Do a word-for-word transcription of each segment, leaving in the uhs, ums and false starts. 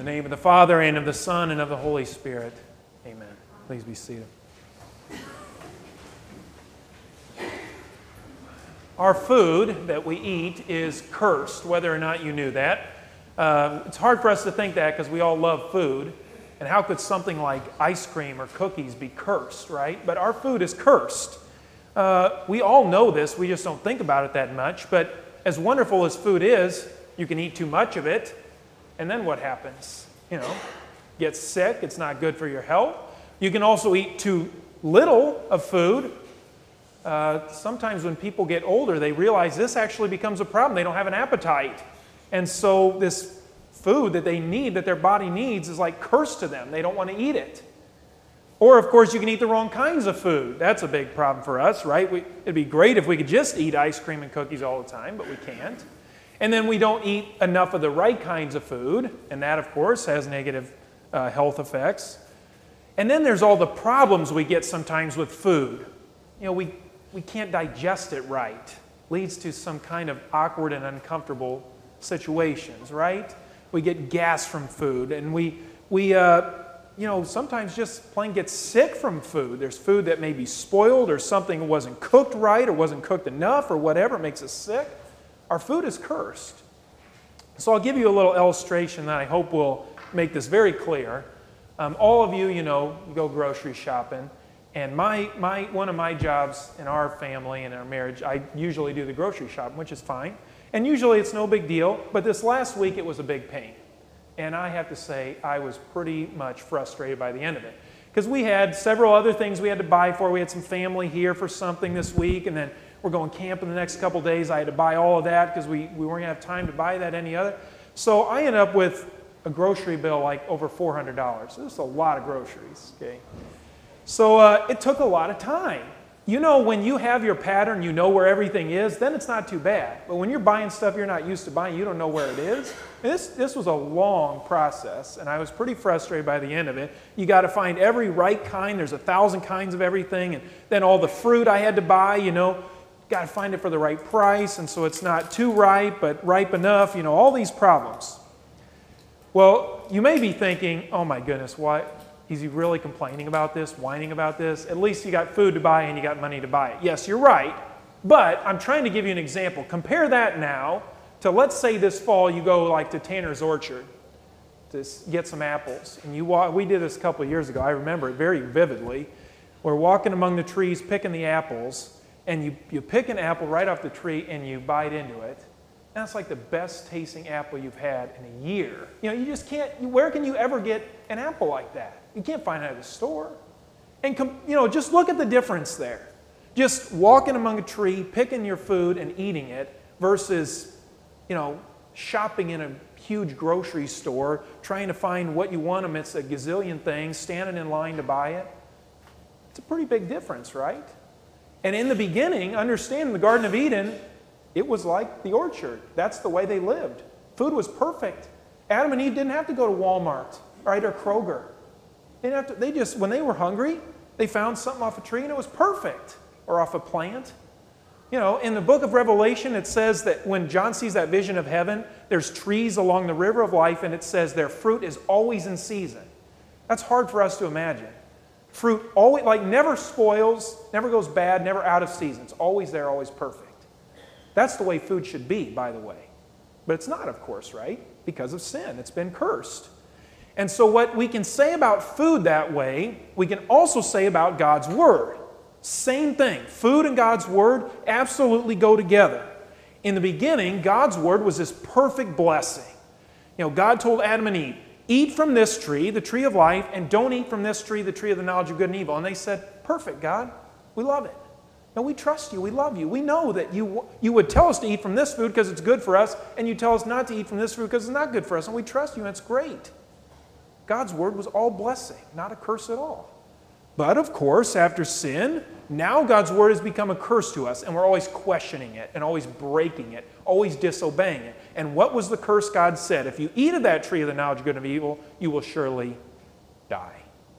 In the name of the Father, and of the Son, and of the Holy Spirit. Amen. Please be seated. Our food that we eat is cursed, whether or not you knew that. Uh, it's hard for us to think that because we all love food. And how could something like ice cream or cookies be cursed, right? But our food is cursed. Uh, we all know this. We just don't think about it that much. But as wonderful as food is, you can eat too much of it. And then what happens? You know, get sick. It's not good for your health. You can also eat too little of food. Uh, sometimes when people get older, they realize this actually becomes a problem. They don't have an appetite. And so this food that they need, that their body needs, is like cursed to them. They don't want to eat it. Or, of course, you can eat the wrong kinds of food. That's a big problem for us, right? We, it'd be great if we could just eat ice cream and cookies all the time, but we can't. And then we don't eat enough of the right kinds of food, and that, of course, has negative uh, health effects. And then there's all the problems we get sometimes with food. You know, we, we can't digest it right. Leads to some kind of awkward and uncomfortable situations, right? We get gas from food, and we, we uh, you know, sometimes just plain get sick from food. There's food that may be spoiled, or something wasn't cooked right, or wasn't cooked enough, or whatever makes us sick. Our food is cursed. So I'll give you a little illustration that I hope will make this very clear. Um, all of you, you know, go grocery shopping, and my, my, one of my jobs in our family and our marriage, I usually do the grocery shopping, which is fine. And usually it's no big deal, but this last week it was a big pain. And I have to say, I was pretty much frustrated by the end of it. Because we had several other things we had to buy for. We had some family here for something this week, and then we're going camping the next couple days. I had to buy all of that because we, we weren't going to have time to buy that any other. So I ended up with a grocery bill like over four hundred dollars. This is a lot of groceries, okay? So uh, it took a lot of time. You know, when you have your pattern, you know where everything is, then it's not too bad. But when you're buying stuff you're not used to buying, you don't know where it is. This, this was a long process, and I was pretty frustrated by the end of it. You got to find every right kind. There's a thousand kinds of everything. And then all the fruit I had to buy, you know, got to find it for the right price, and so it's not too ripe, but ripe enough, you know, all these problems. Well, you may be thinking, oh my goodness, what? Is he really complaining about this, whining about this? At least you got food to buy and you got money to buy it. Yes, you're right, but I'm trying to give you an example. Compare that now to, let's say this fall you go like to Tanner's Orchard to get some apples. And you walk, we did this a couple of years ago. I remember it very vividly. We're walking among the trees picking the apples, and you, you pick an apple right off the tree and you bite into it. That's like the best tasting apple you've had in a year. You know, you just can't, where can you ever get an apple like that? You can't find it at a store. And, you know, just look at the difference there. Just walking among a tree, picking your food and eating it versus, you know, shopping in a huge grocery store, trying to find what you want amidst a gazillion things, standing in line to buy it. It's a pretty big difference, right? And in the beginning, understand in the Garden of Eden, it was like the orchard. That's the way they lived. Food was perfect. Adam and Eve didn't have to go to Walmart, right, or Kroger. They didn't have to, they just, when they were hungry, they found something off a tree and it was perfect, or off a plant. You know, in the book of Revelation, it says that when John sees that vision of heaven, there's trees along the river of life, and it says their fruit is always in season. That's hard for us to imagine. Fruit always, like, never spoils, never goes bad, never out of season. It's always there, always perfect. That's the way food should be, by the way. But it's not, of course, right? Because of sin. It's been cursed. And so what we can say about food that way, we can also say about God's Word. Same thing. Food and God's Word absolutely go together. In the beginning, God's Word was this perfect blessing. You know, God told Adam and Eve, eat from this tree, the tree of life, and don't eat from this tree, the tree of the knowledge of good and evil. And they said, perfect, God. We love it. No, we trust you. We love you. We know that you, you would tell us to eat from this food because it's good for us, and you tell us not to eat from this food because it's not good for us, and we trust you, and it's great. God's Word was all blessing, not a curse at all. But, of course, after sin, now God's Word has become a curse to us, and we're always questioning it, and always breaking it, always disobeying it. And what was the curse God said? If you eat of that tree of the knowledge of good and evil, you will surely die.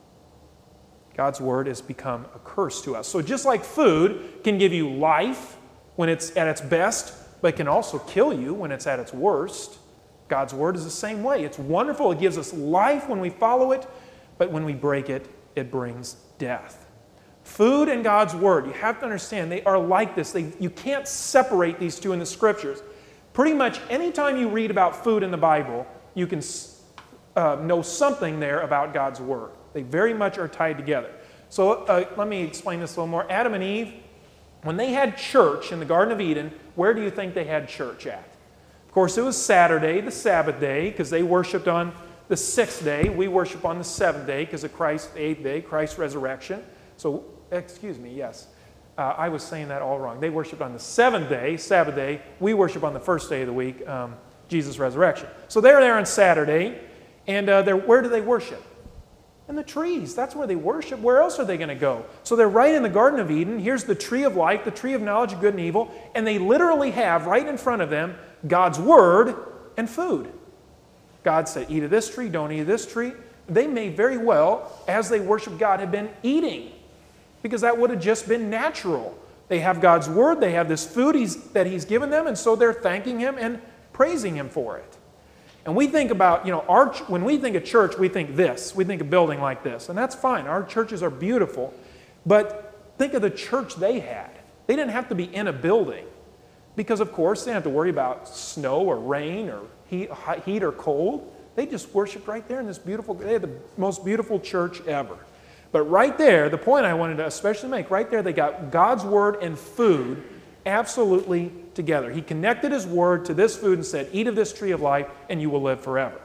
God's Word has become a curse to us. So just like food can give you life when it's at its best, but it can also kill you when it's at its worst, God's Word is the same way. It's wonderful. It gives us life when we follow it, but when we break it, it brings death. Food and God's Word, you have to understand, they are like this. They, you can't separate these two in the Scriptures. Pretty much anytime you read about food in the Bible, you can uh, know something there about God's Word. They very much are tied together. So uh, let me explain this a little more. Adam and Eve, when they had church in the Garden of Eden, where do you think they had church at? Of course, it was Saturday, the Sabbath day, because they worshiped on the sixth day. We worship on the seventh day because of Christ's eighth day, Christ's resurrection. So, excuse me, yes. Uh, I was saying that all wrong. They worshiped on the seventh day, Sabbath day. We worship on the first day of the week, um, Jesus' resurrection. So they're there on Saturday, and uh, they're, where do they worship? In the trees. That's where they worship. Where else are they going to go? So they're right in the Garden of Eden. Here's the tree of life, the tree of knowledge of good and evil, and they literally have right in front of them God's Word and food. God said, eat of this tree, don't eat of this tree. They may very well, as they worship God, have been eating, because that would have just been natural. They have God's Word, they have this food he's, that He's given them, and so they're thanking Him and praising Him for it. And we think about, you know, our, when we think of church, we think this. We think of building like this, and that's fine. Our churches are beautiful, but think of the church they had. They didn't have to be in a building, because, of course, they didn't have to worry about snow or rain or heat, heat or cold. They just worshiped right there in this beautiful, they had the most beautiful church ever. But right there, the point I wanted to especially make, right there they got God's Word and food absolutely together. He connected His Word to this food and said, eat of this tree of life and you will live forever.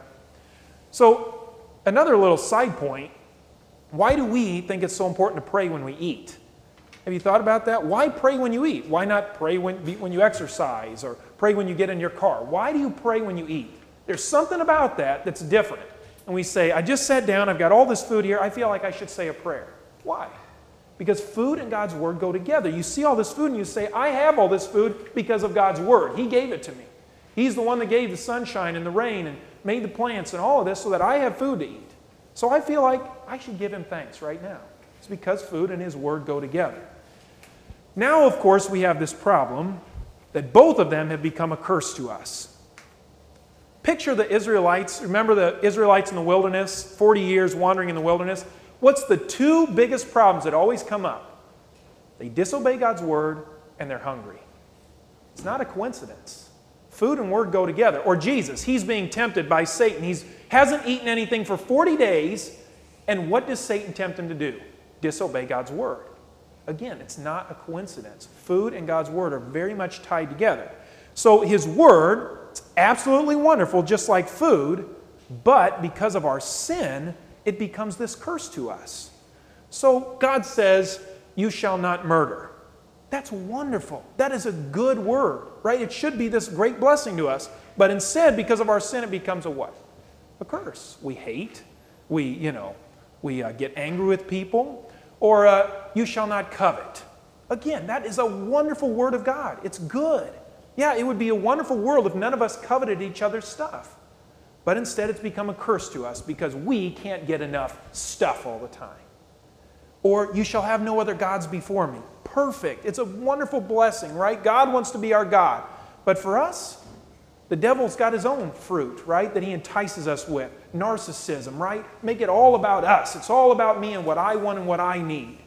So, another little side point, why do we think it's so important to pray when we eat? Have you thought about that? Why pray when you eat? Why not pray when, when you exercise or pray when you get in your car? Why do you pray when you eat? There's something about that that's different. And we say, I just sat down, I've got all this food here, I feel like I should say a prayer. Why? Because food and God's Word go together. You see all this food and you say, I have all this food because of God's Word. He gave it to me. He's the one that gave the sunshine and the rain and made the plants and all of this so that I have food to eat. So I feel like I should give Him thanks right now. It's because food and His Word go together. Now, of course, we have this problem that both of them have become a curse to us. Picture the Israelites. Remember the Israelites in the wilderness, forty years wandering in the wilderness? What's the two biggest problems that always come up? They disobey God's Word and they're hungry. It's not a coincidence. Food and Word go together. Or Jesus, He's being tempted by Satan. He hasn't eaten anything for forty days, and what does Satan tempt him to do? Disobey God's Word. Again, it's not a coincidence. Food and God's Word are very much tied together. So His Word, it's absolutely wonderful, just like food, but because of our sin, it becomes this curse to us. So God says, you shall not murder. That's wonderful. That is a good word, right? It should be this great blessing to us. But instead, because of our sin, it becomes a what? A curse. We hate. We, you know, we uh, get angry with people. Or uh, you shall not covet. Again, that is a wonderful word of God. It's good. Yeah, it would be a wonderful world if none of us coveted each other's stuff. But instead it's become a curse to us because we can't get enough stuff all the time. Or you shall have no other gods before me. Perfect. It's a wonderful blessing, right? God wants to be our God. But for us, the devil's got his own fruit, right? That he entices us with. Narcissism, right? Make it all about us. It's all about me and what I want and what I need.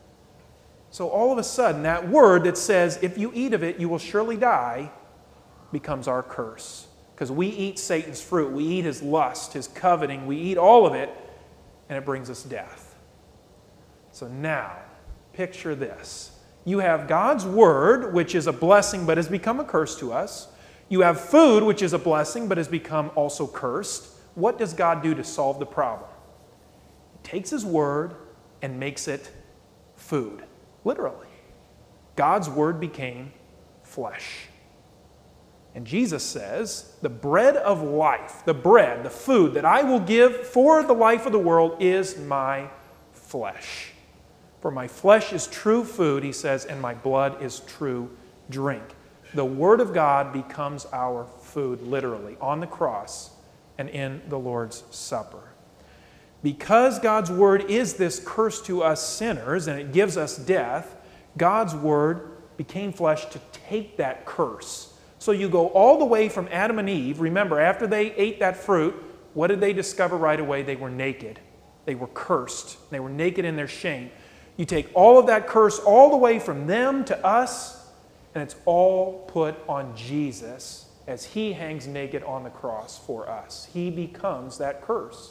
So all of a sudden, that word that says, if you eat of it, you will surely die, becomes our curse. Because we eat Satan's fruit. We eat his lust, his coveting. We eat all of it, and it brings us death. So now, picture this. You have God's word, which is a blessing but has become a curse to us. You have food, which is a blessing but has become also cursed. What does God do to solve the problem? He takes his word and makes it food. Literally. God's word became flesh. And Jesus says, the bread of life, the bread, the food that I will give for the life of the world is my flesh. For my flesh is true food, he says, and my blood is true drink. The Word of God becomes our food, literally, on the cross and in the Lord's Supper. Because God's Word is this curse to us sinners, and it gives us death, God's Word became flesh to take that curse, So you go all the way from Adam and Eve. Remember, after they ate that fruit, what did they discover right away? They were naked. They were cursed. They were naked in their shame. You take all of that curse all the way from them to us, and it's all put on Jesus as he hangs naked on the cross for us. He becomes that curse.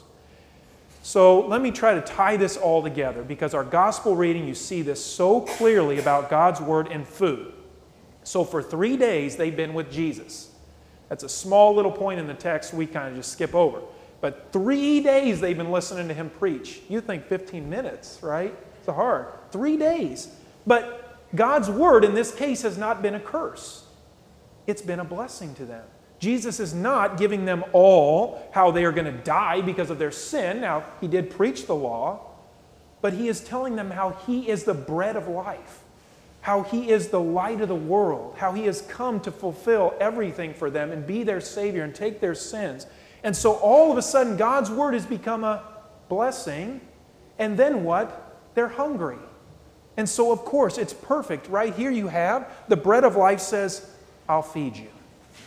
So let me try to tie this all together, because our gospel reading, you see this so clearly about God's word and food. So for three days, they've been with Jesus. That's a small little point in the text we kind of just skip over. But three days they've been listening to him preach. You think fifteen minutes, right? It's hard. Three days. But God's word in this case has not been a curse. It's been a blessing to them. Jesus is not giving them all how they are going to die because of their sin. Now, he did preach the law, but he is telling them how he is the bread of life, how he is the light of the world, how he has come to fulfill everything for them and be their Savior and take their sins. And so all of a sudden, God's word has become a blessing. And then what? They're hungry. And so, of course, it's perfect. Right here you have the bread of life says, I'll feed you.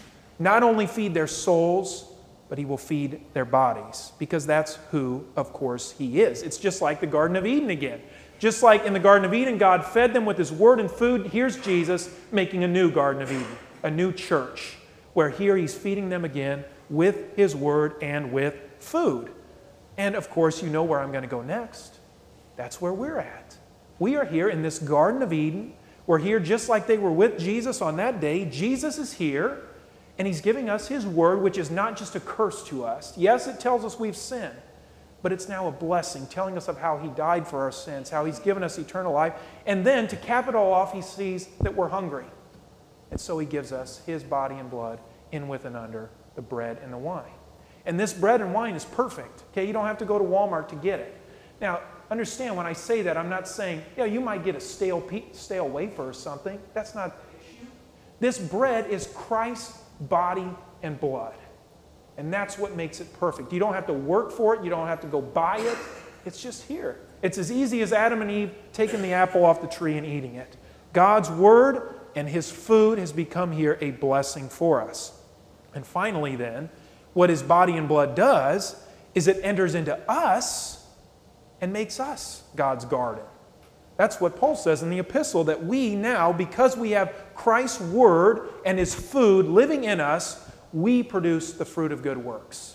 Not only feed their souls, but he will feed their bodies, because that's who, of course, he is. It's just like the Garden of Eden again. Just like in the Garden of Eden, God fed them with his word and food. Here's Jesus making a new Garden of Eden, a new church, where here he's feeding them again with his word and with food. And of course, you know where I'm going to go next. That's where we're at. We are here in this Garden of Eden. We're here just like they were with Jesus on that day. Jesus is here, and he's giving us his word, which is not just a curse to us. Yes, it tells us we've sinned, but it's now a blessing, telling us of how he died for our sins, how he's given us eternal life. And then, to cap it all off, he sees that we're hungry. And so he gives us his body and blood in with and under the bread and the wine. And this bread and wine is perfect. Okay, you don't have to go to Walmart to get it. Now, understand, when I say that, I'm not saying, yeah, you might get a stale, pe- stale wafer or something. That's not the issue. This bread is Christ's body and blood. And that's what makes it perfect. You don't have to work for it. You don't have to go buy it. It's just here. It's as easy as Adam and Eve taking the apple off the tree and eating it. God's word and his food has become here a blessing for us. And finally then, what his body and blood does is it enters into us and makes us God's garden. That's what Paul says in the epistle, that we now, because we have Christ's word and his food living in us, we produce the fruit of good works.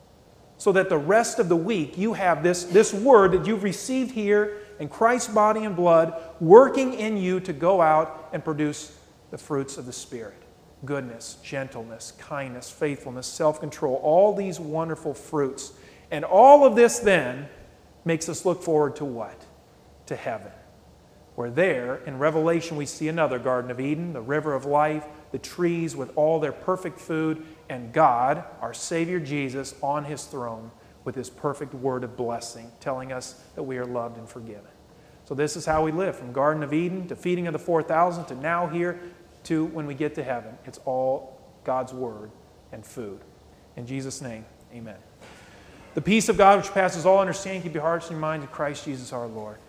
So that the rest of the week you have this, this word that you've received here in Christ's body and blood working in you to go out and produce the fruits of the Spirit. Goodness, gentleness, kindness, faithfulness, self-control, all these wonderful fruits. And all of this then makes us look forward to what? To heaven. Where there, in Revelation, we see another Garden of Eden, the river of life, the trees with all their perfect food, and God, our Savior Jesus, on his throne with his perfect word of blessing, telling us that we are loved and forgiven. So this is how we live, from Garden of Eden to feeding of the four thousand to now here to when we get to heaven. It's all God's word and food. In Jesus' name, amen. The peace of God which passes all understanding keep your hearts and your minds in Christ Jesus our Lord.